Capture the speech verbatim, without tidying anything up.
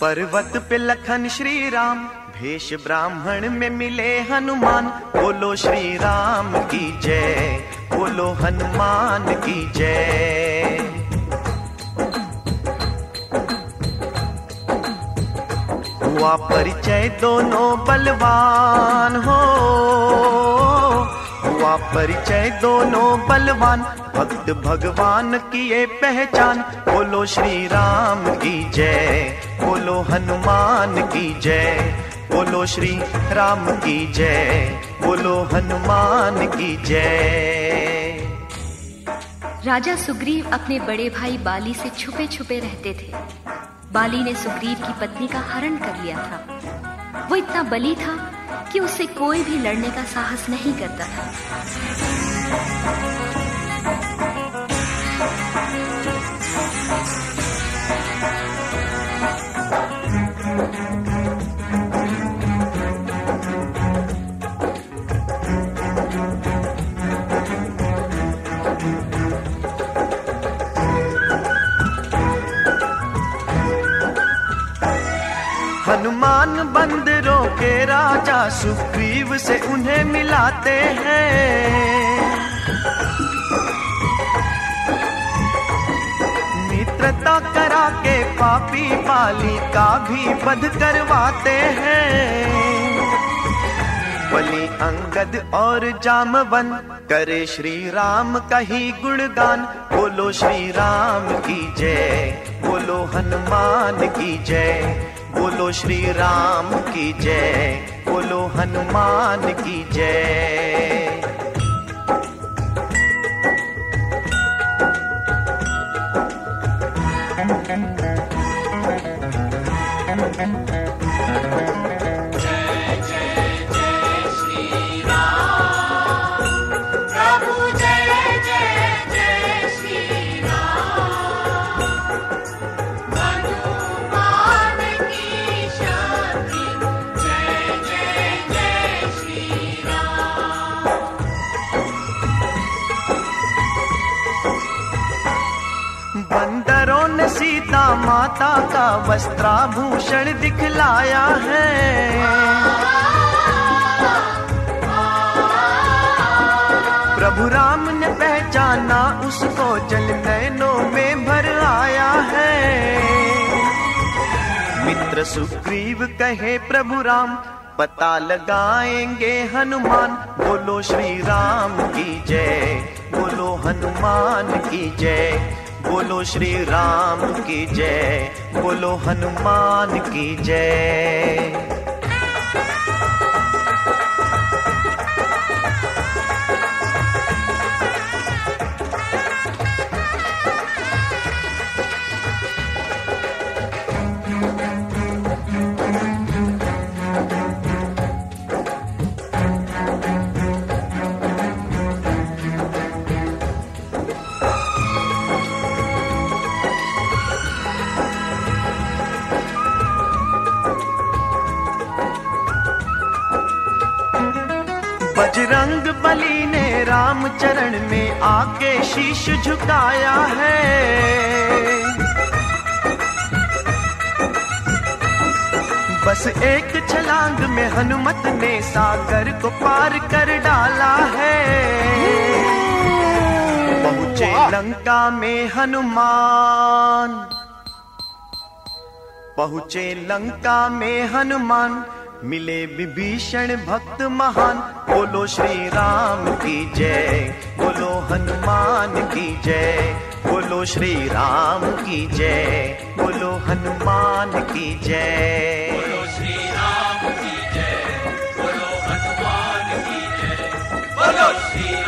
पर्वत पे लखन श्री राम, भेष ब्राह्मण में मिले हनुमान। बोलो श्री राम की जय, बोलो हनुमान की जय। हुआ परिचय दोनों बलवान हो, हुआ परिचय दोनों बलवान। भक्त भगवान की ये पहचान। बोलो श्री राम की जय, बोलो हनुमान की जय। बोलो श्री राम की जय, बोलो हनुमान की जय। राजा सुग्रीव अपने बड़े भाई बाली से छुपे छुपे रहते थे। बाली ने सुग्रीव की पत्नी का हरण कर लिया था। वो इतना बली था कि उससे कोई भी लड़ने का साहस नहीं करता था। हनुमान बंदरों के राजा, सुग्रीव से उन्हें मिलाते हैं। मित्रता करा के पापी बाली का भी वध करवाते हैं। बलि अंगद और जामवंत करे श्री राम का ही गुणगान। बोलो श्री राम की जय, बोलो हनुमान की जय। बोलो श्री राम की जय, बोलो हनुमान की जय। बंदरों ने सीता माता का वस्त्राभूषण दिखलाया है। प्रभु राम ने पहचाना उसको, जल नैनों में भर आया है। मित्र सुग्रीव कहे प्रभु राम, पता लगाएंगे हनुमान। बोलो श्री राम की जय, बोलो हनुमान की जय। बोलो श्री राम की जय, बोलो हनुमान की जय। बजरंग बली ने राम चरण में आके शीश झुकाया है। बस एक छलांग में हनुमत ने सागर को पार कर डाला है। पहुंचे लंका में हनुमान, पहुंचे लंका में हनुमान। मिले विभीषण भक्त महान। बोलो श्री राम की जय, बोलो हनुमान की जय। बोलो श्री राम की जय, बोलो हनुमान की जय। बोलो श्री राम की जय, बोलो हनुमान की जय। बोलो श्री